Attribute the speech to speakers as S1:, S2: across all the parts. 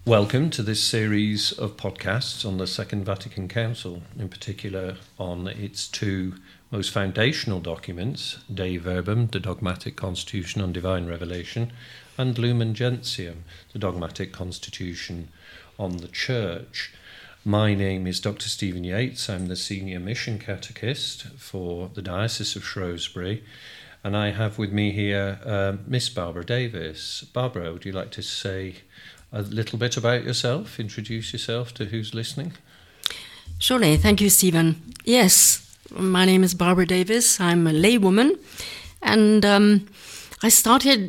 S1: Welcome to this series of podcasts on the Second Vatican Council, in particular on its two most foundational documents, Dei Verbum, the dogmatic constitution on divine revelation, and Lumen Gentium, the dogmatic constitution on the Church. My name is Dr. Stephen Yates. I'm the Senior Mission Catechist for the Diocese of Shrewsbury, and I have with me here Miss Barbara Davis. Barbara, would you like to say a little bit about yourself, introduce yourself to who's listening?
S2: Surely, thank you, Stephen. Yes, my name is Barbara Davis. I'm a laywoman, and I started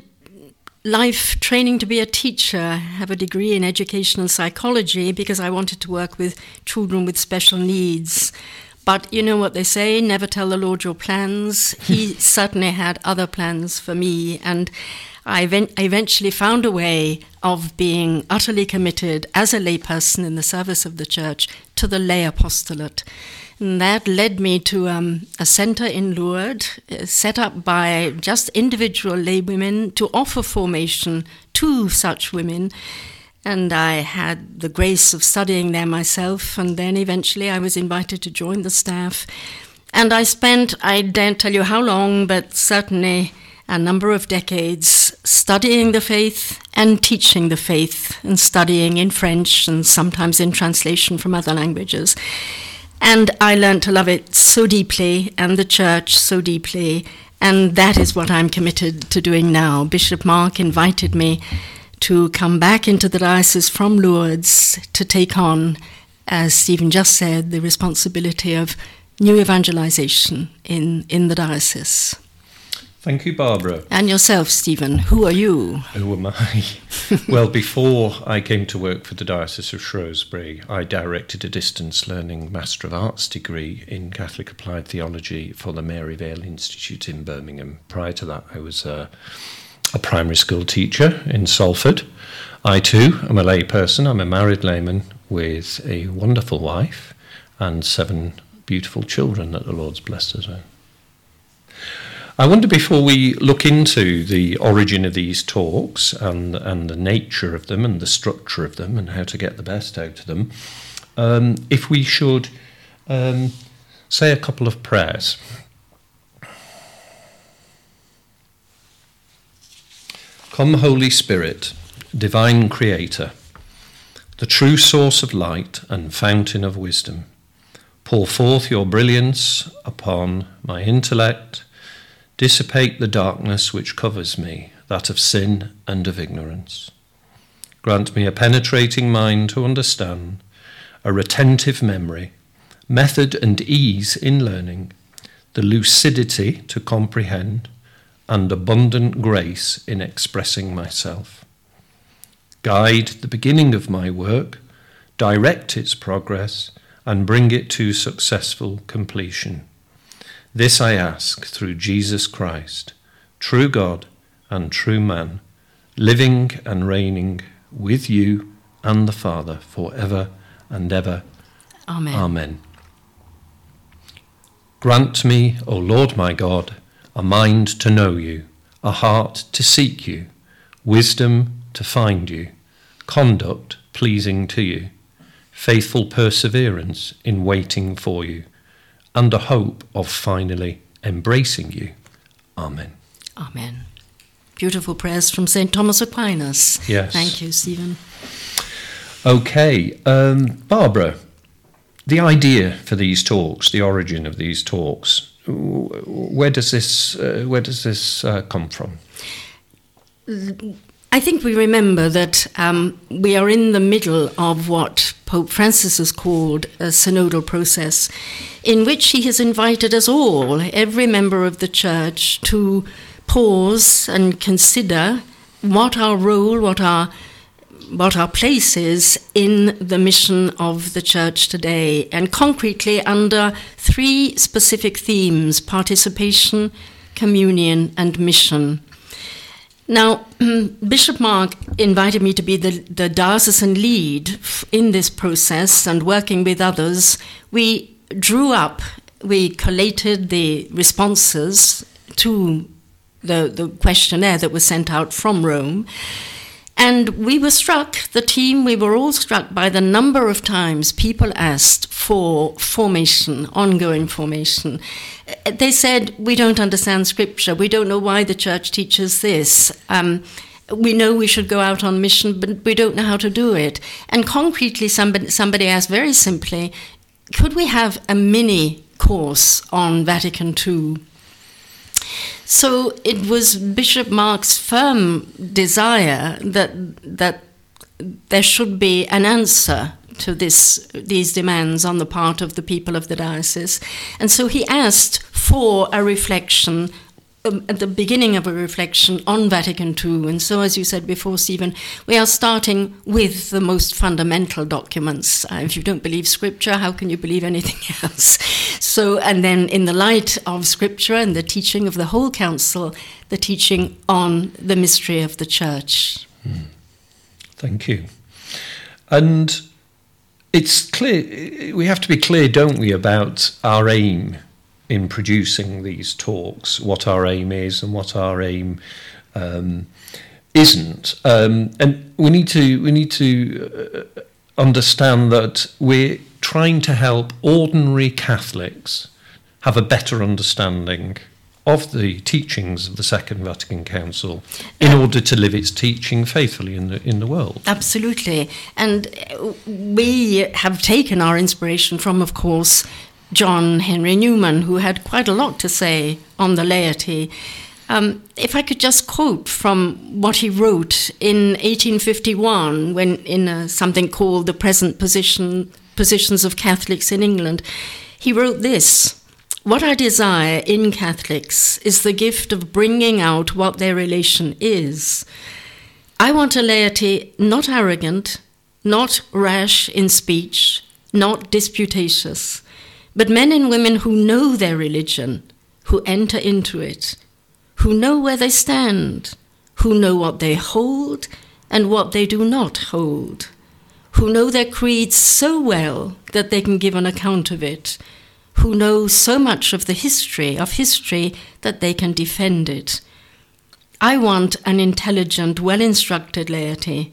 S2: life training to be a teacher. I have a degree in educational psychology because I wanted to work with children with special needs. But you know what they say, never tell the Lord your plans. He certainly had other plans for me, and I eventually found a way of being utterly committed as a layperson in the service of the Church to the lay apostolate. And that led me to a centre in Lourdes, set up by just individual laywomen to offer formation to such women. And I had the grace of studying there myself, and then eventually I was invited to join the staff. And I spent, I daren't tell you how long, but certainly a number of decades studying the faith and teaching the faith, and studying in French and sometimes in translation from other languages. And I learned to love it so deeply, and the Church so deeply, and that is what I'm committed to doing now. Bishop Mark invited me to come back into the diocese from Lourdes to take on, as Stephen just said, the responsibility of new evangelization in the diocese.
S1: Thank you, Barbara.
S2: And yourself, Stephen, who are you?
S1: Who am I? Well, before I came to work for the Diocese of Shrewsbury, I directed a distance learning Master of Arts degree in Catholic Applied Theology for the Mary Vale Institute in Birmingham. Prior to that, I was a primary school teacher in Salford. I too am a lay person. I'm a married layman with a wonderful wife and 7 beautiful children that the Lord's blessed us with. I wonder, before we look into the origin of these talks and the nature of them and the structure of them and how to get the best out of them, if we should say a couple of prayers. Come, Holy Spirit, divine Creator, the true source of light and fountain of wisdom, pour forth your brilliance upon my intellect. Dissipate the darkness which covers me, that of sin and of ignorance. Grant me a penetrating mind to understand, a retentive memory, method and ease in learning, the lucidity to comprehend, and abundant grace in expressing myself. Guide the beginning of my work, direct its progress, and bring it to successful completion. This I ask through Jesus Christ, true God and true man, living and reigning with you and the Father forever and ever.
S2: Amen.
S1: Amen. Grant me, O Lord my God, a mind to know you, a heart to seek you, wisdom to find you, conduct pleasing to you, faithful perseverance in waiting for you, and a hope of finally embracing you. Amen.
S2: Amen. Beautiful prayers from St. Thomas Aquinas.
S1: Yes.
S2: Thank you, Stephen.
S1: Okay, Barbara, the idea for these talks, the origin of these talks, where does this come from?
S2: I think we remember that we are in the middle of what Pope Francis has called a synodal process, in which he has invited us all, every member of the Church, to pause and consider what our role, what our place is in the mission of the Church today, and concretely under 3 specific themes: participation, communion, and mission. Now, Bishop Mark invited me to be the diocesan lead in this process, and working with others, we collated the responses to the questionnaire that was sent out from Rome, And we were struck, the team, we were all struck by the number of times people asked for formation, ongoing formation. They said, we don't understand Scripture, we don't know why the church teaches this. We know we should go out on mission, but we don't know how to do it. And concretely, somebody asked very simply, could we have a mini course on Vatican II? So it was Bishop Mark's firm desire that there should be an answer to these demands on the part of the people of the diocese. And so he asked for a reflection, at the beginning of a reflection on Vatican II. And so, as you said before, Stephen, we are starting with the most fundamental documents. If you don't believe Scripture, how can you believe anything else? So, and then in the light of Scripture and the teaching of the whole Council, the teaching on the mystery of the Church.
S1: Thank you. And it's clear, we have to be clear, don't we, about our aim in producing these talks, what our aim is and what our aim isn't. And we need to understand that we're trying to help ordinary Catholics have a better understanding of the teachings of the Second Vatican Council in order to live its teaching faithfully in the world. Absolutely.
S2: And we have taken our inspiration from, of course, John Henry Newman, who had quite a lot to say on the laity. If I could just quote from what he wrote in 1851, when in something called The Present Positions of Catholics in England, he wrote this: "What I desire in Catholics is the gift of bringing out what their relation is. I want a laity not arrogant, not rash in speech, not disputatious, but men and women who know their religion, who enter into it, who know where they stand, who know what they hold and what they do not hold, who know their creed so well that they can give an account of it, who know so much of the history that they can defend it. I want an intelligent, well-instructed laity.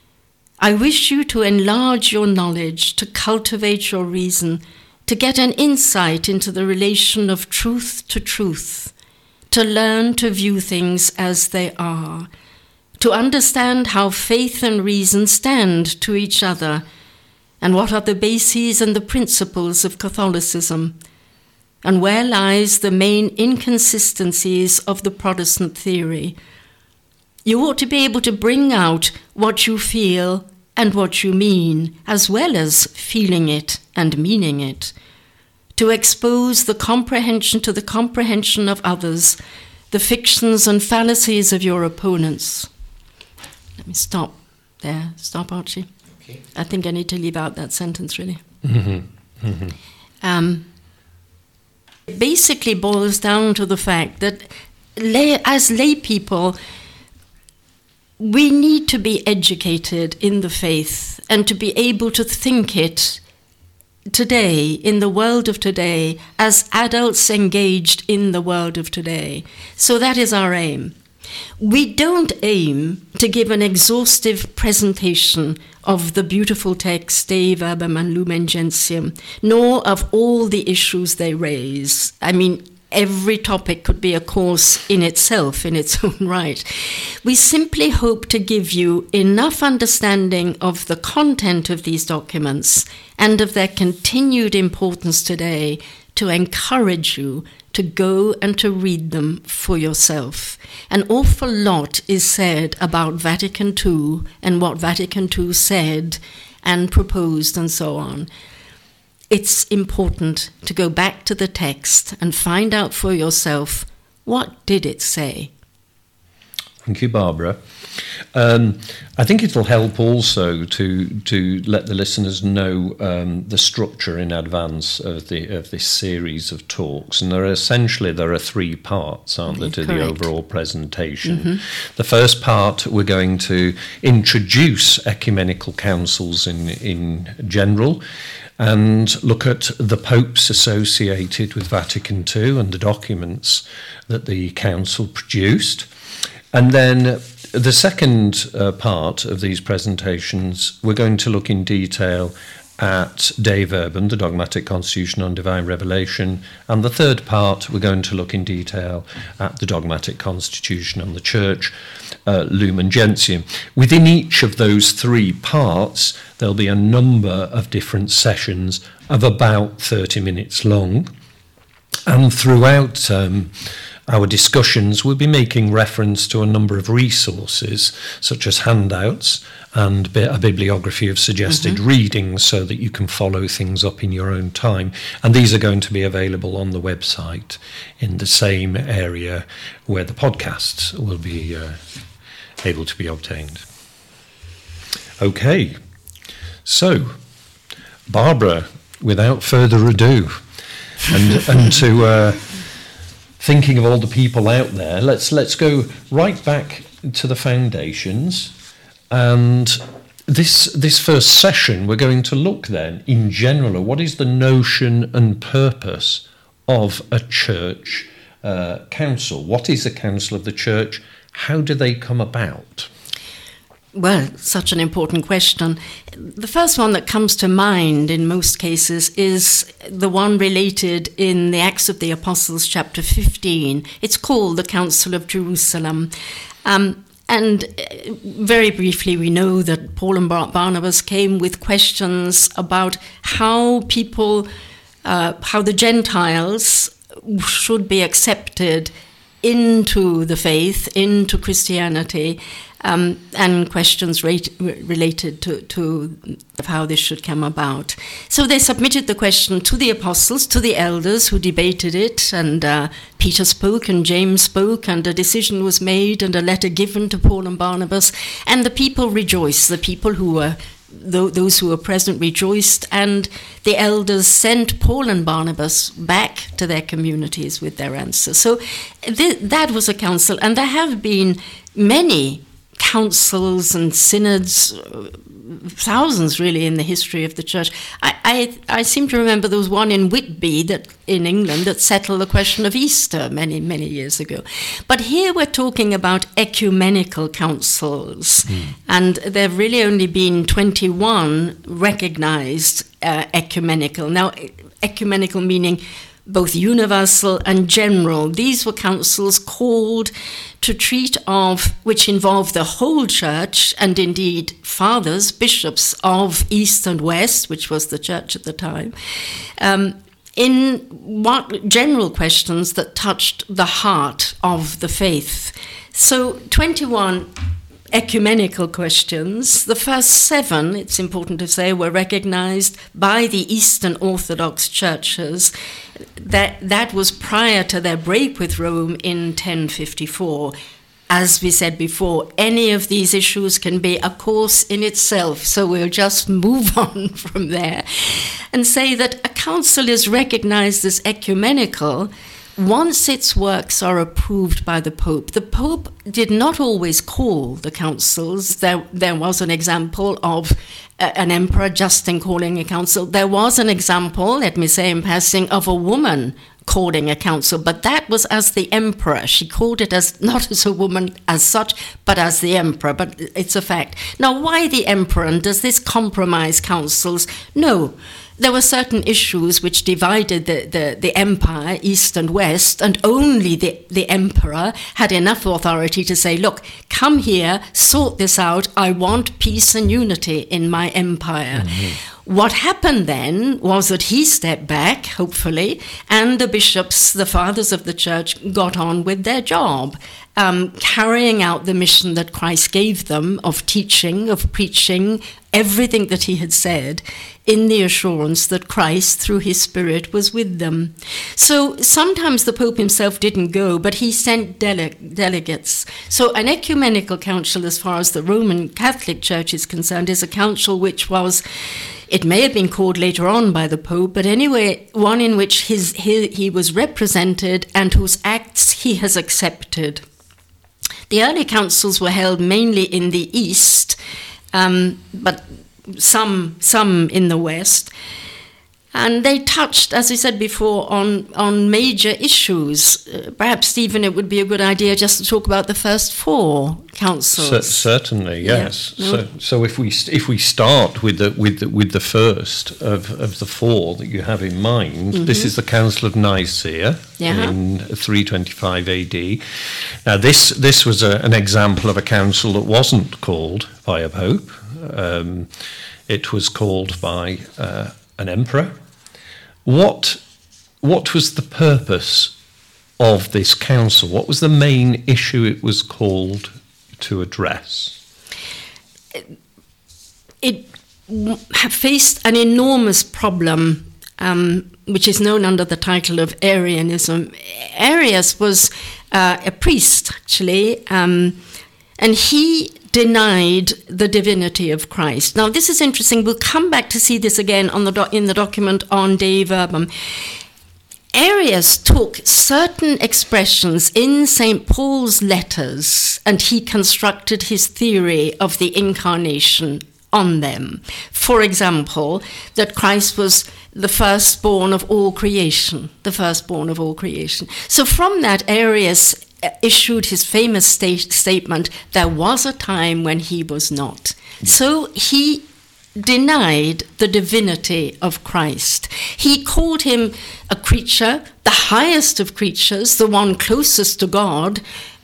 S2: I wish you to enlarge your knowledge, to cultivate your reason, to get an insight into the relation of truth to truth, to learn to view things as they are, to understand how faith and reason stand to each other, and what are the bases and the principles of Catholicism, and where lies the main inconsistencies of the Protestant theory. You ought to be able to bring out what you feel and what you mean, as well as feeling it and meaning it, to expose the comprehension to the comprehension of others, the fictions and fallacies of your opponents." Let me stop there. Stop, Archie. Okay. I think I need to leave out that sentence, really. Mm-hmm. Mm-hmm. It basically boils down to the fact that as lay people, we need to be educated in the faith and to be able to think it today, in the world of today, as adults engaged in the world of today. So that is our aim. We don't aim to give an exhaustive presentation of the beautiful text Dei Verbum and Lumen Gentium, nor of all the issues they raise. I mean, every topic could be a course in itself, in its own right. We simply hope to give you enough understanding of the content of these documents and of their continued importance today to encourage you to go and to read them for yourself. An awful lot is said about Vatican II and what Vatican II said and proposed and so on. It's important to go back to the text and find out for yourself, what did it say?
S1: Thank you, Barbara. I think it'll help also to let the listeners know the structure in advance of this series of talks. And there are three parts, aren't there, to the overall presentation. Mm-hmm. The first part, we're going to introduce ecumenical councils in general, and look at the popes associated with Vatican II and the documents that the council produced. And then The second part of these presentations, we're going to look in detail at Dei Verbum, the Dogmatic Constitution on Divine Revelation, and the third part, we're going to look in detail at the Dogmatic Constitution on the Church, Lumen Gentium. Within each of those three parts, there'll be a number of different sessions of about 30 minutes long, and throughout our discussions, we'll be making reference to a number of resources, such as handouts and a bibliography of suggested readings, so that you can follow things up in your own time. And these are going to be available on the website in the same area where the podcasts will be able to be obtained. Okay, so Barbara, without further ado, and to thinking of all the people out there, let's go right back to the foundations. And this first session, we're going to look then in general at what is the notion and purpose of a church council. What is a council of the church? How do they come about?
S2: Well, such an important question. The first one that comes to mind in most cases is the one related in the Acts of the Apostles, chapter 15. It's called the Council of Jerusalem. And very briefly, we know that Paul and Barnabas came with questions about how the Gentiles should be accepted into the faith, into Christianity, and questions related to how this should come about. So they submitted the question to the apostles, to the elders who debated it, and Peter spoke and James spoke, and a decision was made and a letter given to Paul and Barnabas, and the people rejoiced. The people who were those who were present rejoiced, and the elders sent Paul and Barnabas back to their communities with their answers. So that was a council, and there have been many councils and synods, thousands really, in the history of the church. I seem to remember there was one in Whitby in England that settled the question of Easter many, many years ago. But here we're talking about ecumenical councils, and there have really only been 21 recognized ecumenical. Now, ecumenical meaning both universal and general. These were councils called to treat of, which involved the whole church, and indeed fathers, bishops of East and West, which was the church at the time, in what general questions that touched the heart of the faith. So 21 ecumenical questions. The first 7, it's important to say, were recognized by the Eastern Orthodox churches. That was prior to their break with Rome in 1054. As we said before, any of these issues can be a course in itself, so we'll just move on from there and say that a council is recognized as ecumenical once its works are approved by the Pope. The Pope did not always call the councils. There was an example of an emperor, Justin, calling a council. There was an example, let me say in passing, of a woman calling a council, but that was as the emperor. She called it as not as a woman as such, but as the emperor. But it's a fact. Now, why the emperor? And does this compromise councils? No. There were certain issues which divided the empire, East and West, and only the emperor had enough authority to say, look, come here, sort this out, I want peace and unity in my empire. What happened then was that he stepped back, hopefully, and the bishops, the fathers of the church, got on with their job, carrying out the mission that Christ gave them of teaching, of preaching, everything that he had said, in the assurance that Christ, through his Spirit, was with them. So sometimes the Pope himself didn't go, but he sent delegates. So an ecumenical council, as far as the Roman Catholic Church is concerned, is a council which was, it may have been called later on by the Pope, but anyway, one in which he was represented and whose acts he has accepted. The early councils were held mainly in the East, but some in the West. And they touched, as I said before, on major issues. Perhaps, Stephen, it would be a good idea just to talk about the first four councils.
S1: Certainly, yes.
S2: Yeah. No.
S1: So if we start with the first of the four that you have in mind, this is the Council of Nicaea in 325 AD. Now, this was an example of a council that wasn't called by a pope. It was called by an emperor. What was the purpose of this council? What was the main issue it was called to address? It
S2: faced an enormous problem, which is known under the title of Arianism. Arius was a priest, actually, and he denied the divinity of Christ. Now, this is interesting. We'll come back to see this again on in the document on Dei Verbum. Arius took certain expressions in St. Paul's letters and he constructed his theory of the incarnation on them. For example, that Christ was the firstborn of all creation, the firstborn of all creation. So from that, Arius issued his famous statement, there was a time when he was not. So he denied the divinity of Christ. He called him a creature, the highest of creatures, the one closest to God,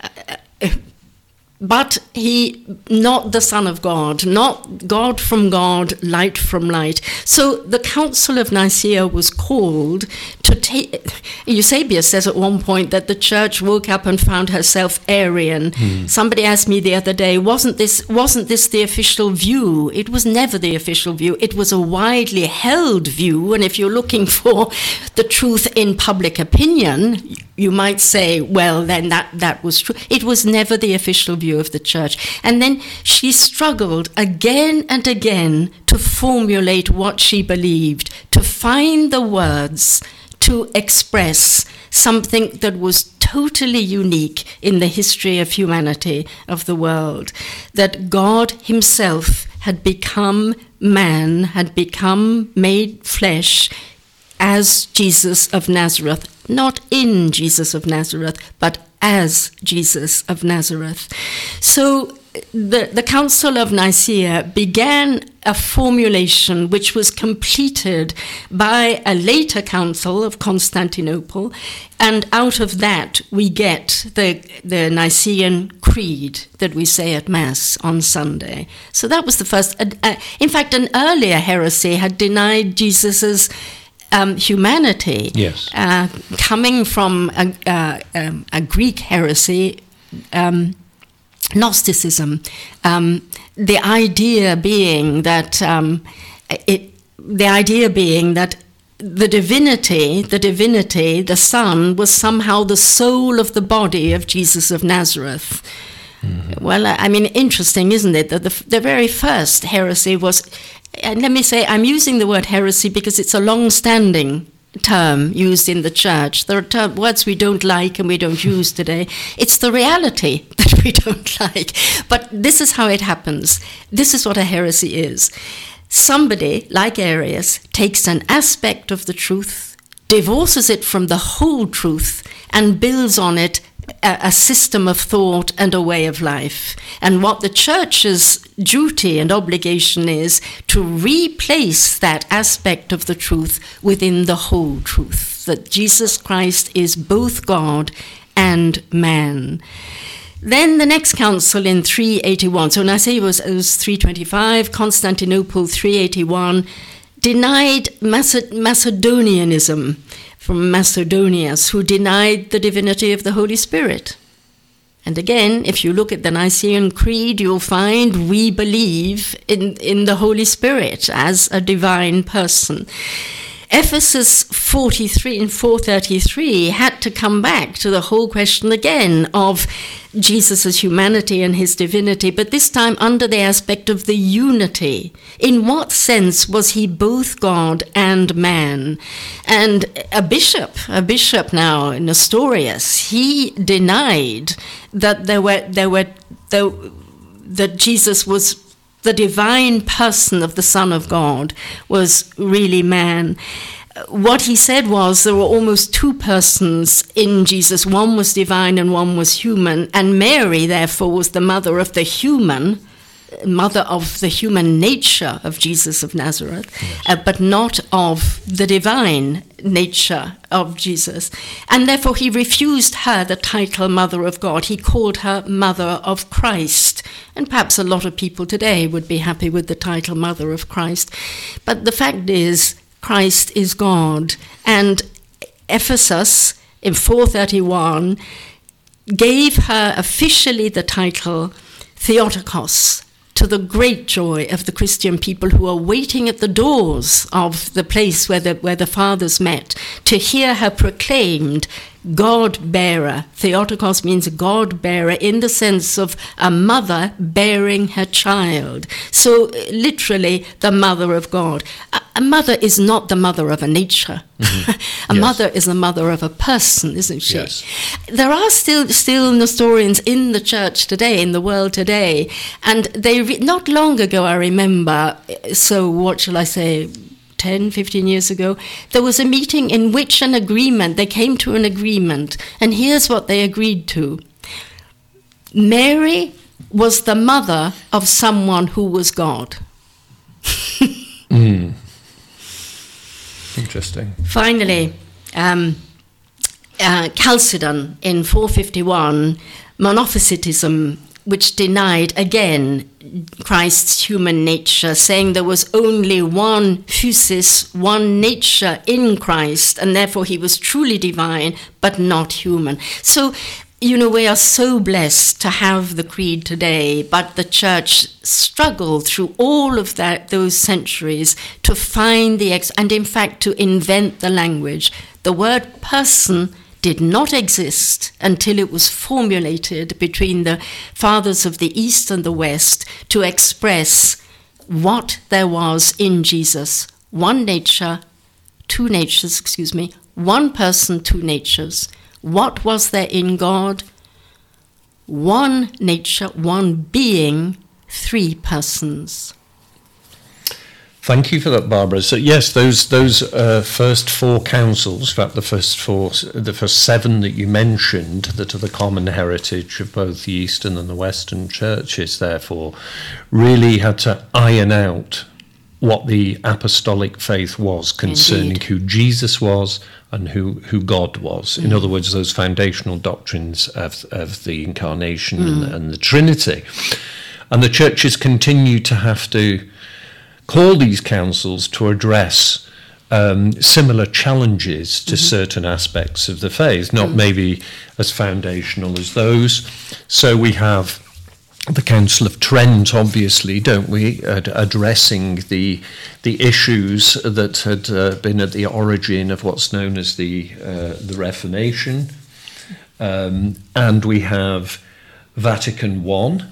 S2: but he not the Son of God, not God from God, light from light. So the Council of Nicaea was called to take. Eusebius says at one point that the church woke up and found herself Arian. Somebody asked me the other day, wasn't this the official view? It was never the official view. It was a widely held view, and if you're looking for the truth in public opinion, you might say, well, then that was true. It was never the official view of the church. And then she struggled again and again to formulate what she believed, to find the words to express something that was totally unique in the history of humanity, of the world, that God himself had become man, had become made flesh as Jesus of Nazareth, not in Jesus of Nazareth, but as Jesus of Nazareth. So the Council of Nicaea began a formulation which was completed by a later council of Constantinople, and out of that we get the Nicene Creed that we say at Mass on Sunday. So that was the first. In fact, an earlier heresy had denied Jesus's humanity,
S1: yes,
S2: coming from a Greek heresy, Gnosticism. The idea being that the divinity, the Son, was somehow the soul of the body of Jesus of Nazareth. Well, I mean, interesting, isn't it, that the very first heresy was. And let me say, I'm using the word heresy because it's a long-standing term used in the church. There are words we don't like and we don't use today. It's the reality that we don't like. But this is how it happens. This is what a heresy is. Somebody, like Arius, takes an aspect of the truth, divorces it from the whole truth, and builds on it a system of thought and a way of life. And what the church's duty and obligation is to replace that aspect of the truth within the whole truth, that Jesus Christ is both God and man. Then the next council in 381, so Nicaea was 325, Constantinople 381, denied Macedonianism, from Macedonius, who denied the divinity of the Holy Spirit. And again, if you look at the Nicene Creed, you'll find we believe in the Holy Spirit as a divine person. Ephesus 43 and 433 had to come back to the whole question again of Jesus' humanity and his divinity, but this time under the aspect of the unity. In what sense was he both God and man? And a bishop now, Nestorius, he denied that that Jesus was the divine person of the Son of God was really man. What he said was there were almost two persons in Jesus. One was divine and one was human. And Mary, therefore, was the mother of the human nature of Jesus of Nazareth,
S1: yes.
S2: But not of the divine nature of Jesus. And therefore he refused her the title Mother of God. He called her Mother of Christ. And perhaps a lot of people today would be happy with the title Mother of Christ. But the fact is, Christ is God. And Ephesus in 431 gave her officially the title Theotokos, to the great joy of the Christian people who are waiting at the doors of the place where the fathers met to hear her proclaimed God-bearer. Theotokos means God-bearer in the sense of a mother bearing her child. So literally the mother of God. A mother is not the mother of a nature.
S1: Mm-hmm.
S2: A
S1: yes.
S2: mother is the mother of a person, isn't she?
S1: Yes.
S2: There are still Nestorians in the church today, in the world today, and not long ago, I remember, so what shall I say, 10, 15 years ago, there was a meeting in which they came to an agreement, and here's what they agreed to. Mary was the mother of someone who was God.
S1: Interesting.
S2: Finally, Chalcedon in 451, Monophysitism, which denied again Christ's human nature, saying there was only one physis, one nature in Christ, and therefore he was truly divine, but not human. So, we are so blessed to have the creed today, but the church struggled through all of those centuries to find and in fact to invent the language. The word person did not exist until it was formulated between the fathers of the East and the West to express what there was in Jesus. One nature, two natures, one person, two natures. What was there in God? One nature, one being, three persons.
S1: Thank you for that, Barbara. So yes, those first four councils, in fact the first seven that you mentioned, that are the common heritage of both the Eastern and the Western churches, therefore, really had to iron out what the apostolic faith was concerning
S2: Indeed.
S1: who Jesus was and who God was. In other words, those foundational doctrines of the Incarnation and the Trinity. And the churches continue to have to call these councils to address similar challenges to certain aspects of the faith, not maybe as foundational as those. So we have the Council of Trent, obviously, don't we, addressing the issues that had been at the origin of what's known as the Reformation, and we have Vatican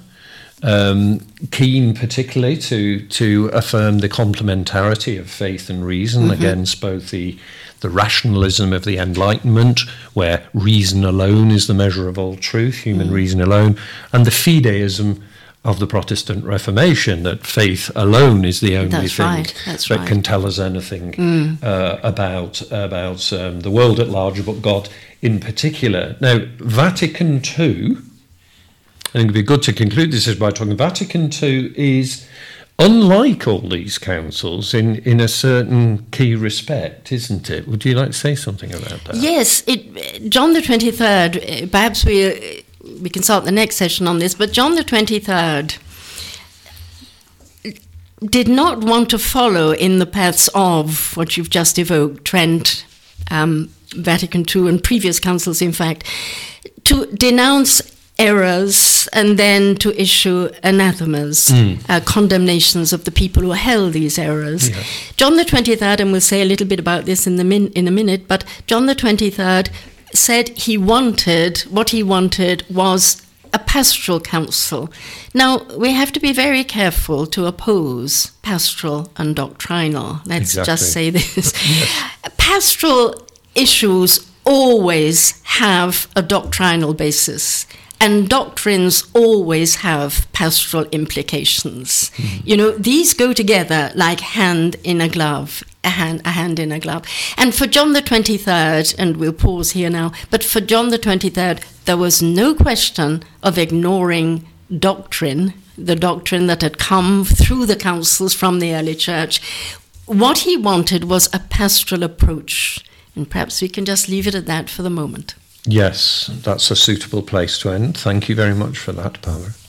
S1: I, keen particularly to affirm the complementarity of faith and reason against both the rationalism of the Enlightenment, where reason alone is the measure of all truth, human reason alone, and the fideism of the Protestant Reformation, that faith alone is the only thing that can tell us anything about the world at large, but God in particular. Now, Vatican II, I think it'd be good to conclude this by talking. Vatican II is unlike all these councils in a certain key respect, isn't it? Would you like to say something about that?
S2: Yes, John the 23rd, perhaps we can start the next session on this, but John the 23rd did not want to follow in the paths of what you've just evoked, Trent, Vatican II, and previous councils, in fact, to denounce errors and then to issue anathemas, condemnations of the people who held these errors. Yeah. John the 23rd, and we'll say a little bit about this in a minute, but John the 23rd said what he wanted was a pastoral council. Now, we have to be very careful to oppose pastoral and doctrinal. Let's just say this. Yes. Pastoral issues always have a doctrinal basis. And doctrines always have pastoral implications. You know, these go together like hand in a glove, a hand in a glove. And for John the 23rd, and we'll pause here now, but for John the 23rd, there was no question of ignoring doctrine, the doctrine that had come through the councils from the early church. What he wanted was a pastoral approach. And perhaps we can just leave it at that for the moment.
S1: Yes, that's a suitable place to end. Thank you very much for that, Barbara.